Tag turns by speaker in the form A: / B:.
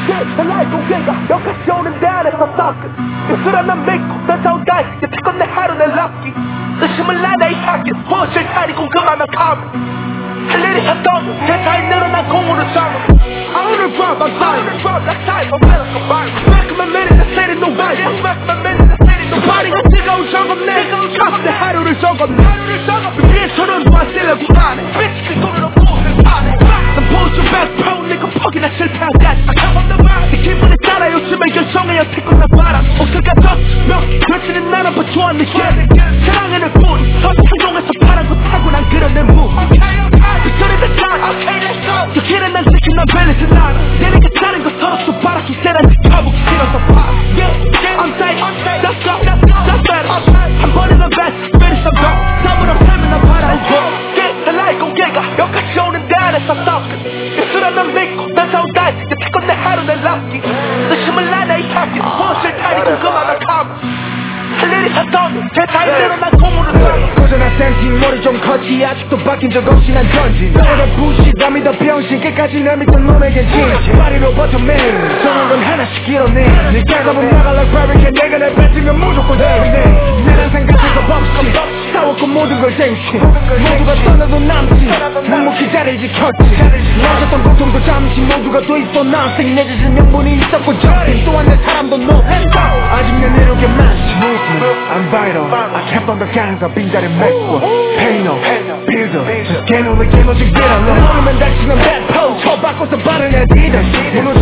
A: 날 고개가 여기까지 오는 데 안에서 썩은 입술에 난 믿고 난 서운다 여태껏 내 하루 내 럭키 의심을 나내 이야기 무엇을 다리 궁금하면 come 할 일이 했던 세상이 늘어난 공으로 삼은 I wanna drop my time that's time for medical violence Smack my minute that's saying no way Smack my minute that's saying no way 파리가 뜨거운 적없네 내 하루를 적었네 위에서는 왔으려고 하네 bitch 그 손으로 무엇을 파네 난 보여준 best pro nigga 포기나 실패하겠다 I come on the rise 내 기분에 따라 요즘에 결정해 여태껏 나 바람 옷을 가졌으며 그렇지는 않아 but 좋아하는 게 사랑하는 뿐 선창용에서 파란 거 타고 난 그려낸 무 그 소리 듣잖아 저 길은 난 지킨 난 별리진 않아 내리가 짜는 거 서로 또 바라서 세란 지켜보기 싫어서 봐 I'm safe that's go that's better 한 번은 난 best finish I'm go 더불어 살면 난 바라고 달라의 공개가 여기까지 오는 데 안에서 썩은 입술에 난 믿고 난 서운다 여태껏 내 하루 내 럭키 의심을 나내 이야기 무엇을 다니 궁금하면 come 할 일이 했던 세상이 늘어난 공으로 고전한 센티 머리 좀 컸지 아직도 바뀐 적 없이 난 전진 너보다 부시 남이 더 병신 끝까지 날 믿던 놈에겐 진실 파리로 버텨맨 손으론 하나씩 이뤄내 네 깨닫으면 나갈라 바비게 내가 날 뱉으면 무조건 대위네 난 항상 같은 거 없이 싸웠고 모든 걸 쟁취 모두가 떠나도 남지 묵묵히 자리를 지켰지 나졌던 고통도 잠시 모두가 돼 있어 nothing 내재진 명분이 있었고 점핑 또한 내 사람도 no 아직 내 내력에 많지 I'm vital I kept on the gangs of 빈자리 메꿔 Pay no builder Just get on the game 오직 빌어 너 모르면 다치는 bad pose 저 바꿔서 바른 애디다